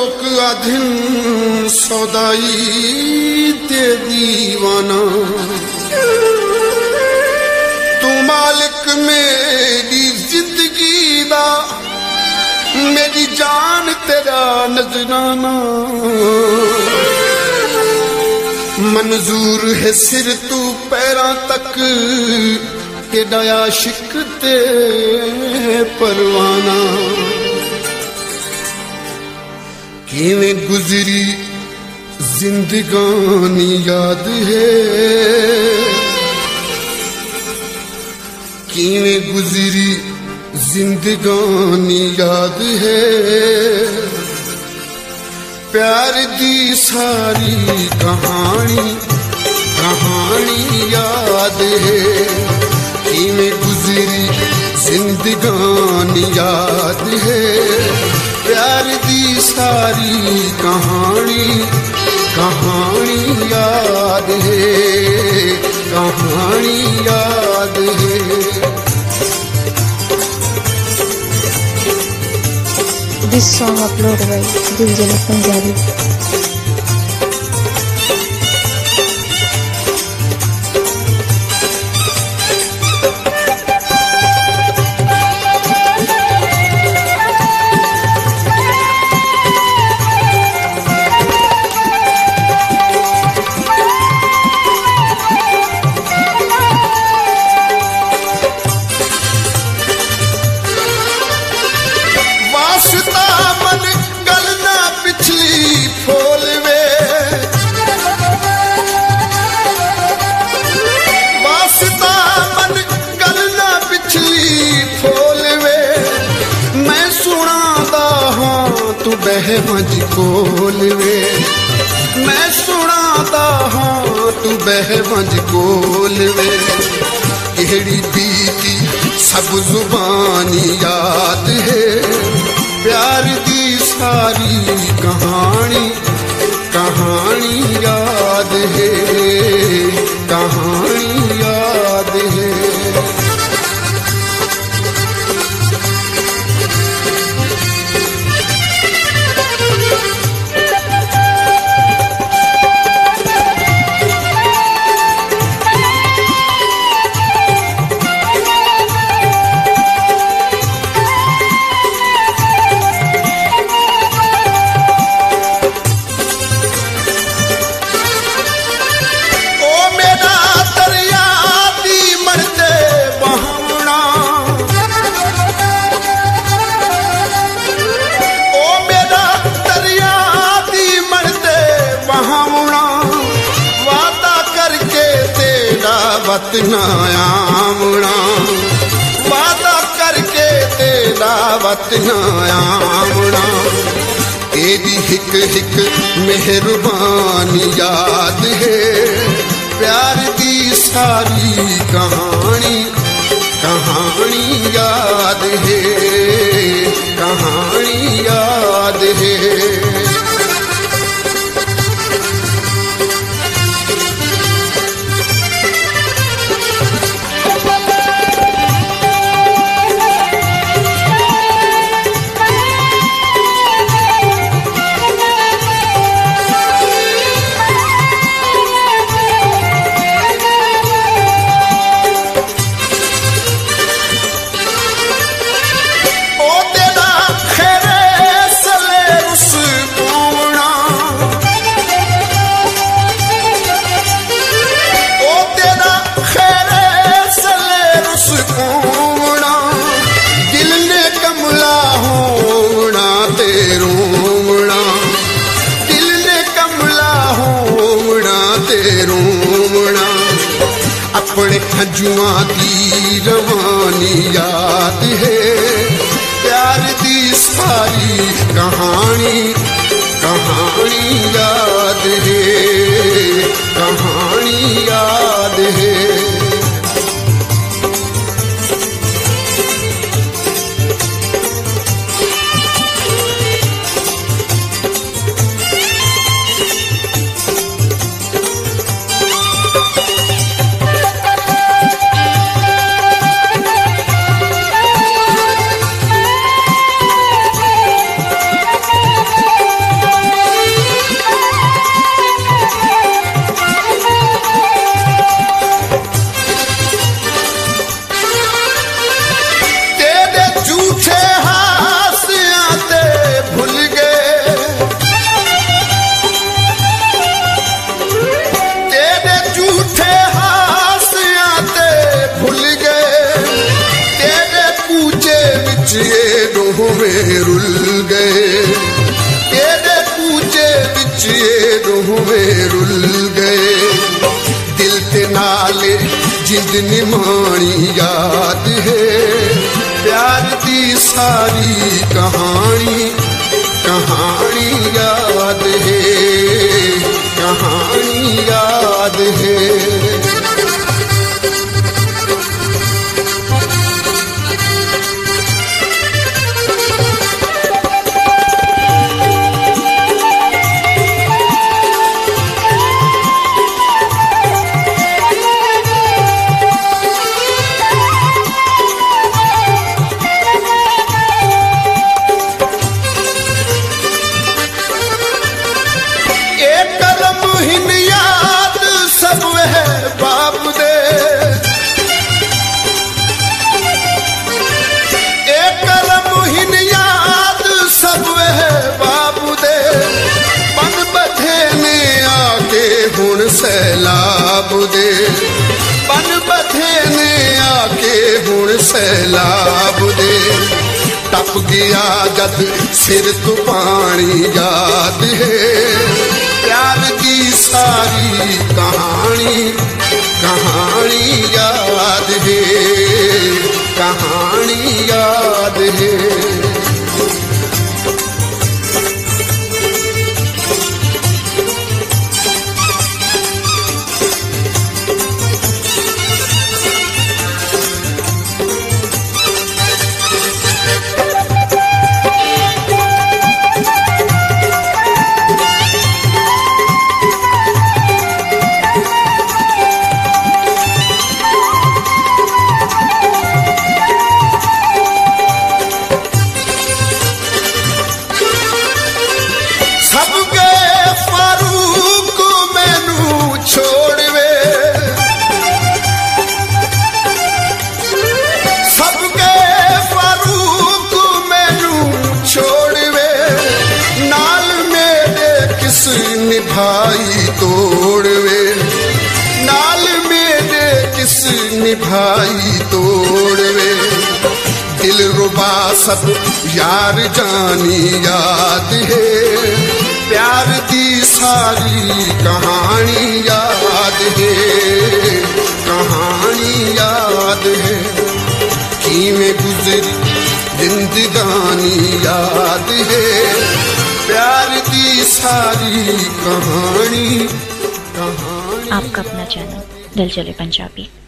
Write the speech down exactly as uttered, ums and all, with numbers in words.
लोग आधिन सौदाई ते दीवाना, तू मालिक मेरी जिंदगी दा, मेरी जान तेरा नजराना। मंजूर है सिर तू पैरां तक, तेरा आशिक ते परवाना। किवें गुजरी जिंदगानी याद है, किवें गुजरी जिंदगानी याद है। प्यार दी सारी कहानी कहानी याद है। किवें गुजरी जिंदगानी याद है। प्यार दी सारी कहानी कहानी याद है, कहानी याद है। This song uploaded by Diljana Punjabi. तू बह मज कोल वे, मैं सुनाता हाँ तू बह मज कोल वे। केड़ी बीती सब जुबानी याद है। प्यार दी सारी कहानी कहानी याद है, कहानी याद है। वत ना आमना, वादा करके तेरा वत ना आमना। तेरी हिक हिक मेहरबानी याद है। प्यार दी सारी कहानी कहानी याद है, कहानी याद है। खैर हाले जिंद निमाणी याद है प्यार दी सारी कहानी कहानी याद है कहानी याद है। सैलाब दे बन बथे ने आके हुण सैलाब दे टप गया जद सिर तू पानी याद है प्यार की सारी कहानी कहानी याद है कहानी याद है। निभाई तोड़वे नाल मेरे किस निभाई तोड़वे दिल रुबा सब यार जानी याद है प्यार की सारी कहानी याद है कहानी याद है कि में गुजरी जिंदगानी याद है प्यार की सारी कहानी कहानी। आपका अपना चैनल दिल चले पंजाबी।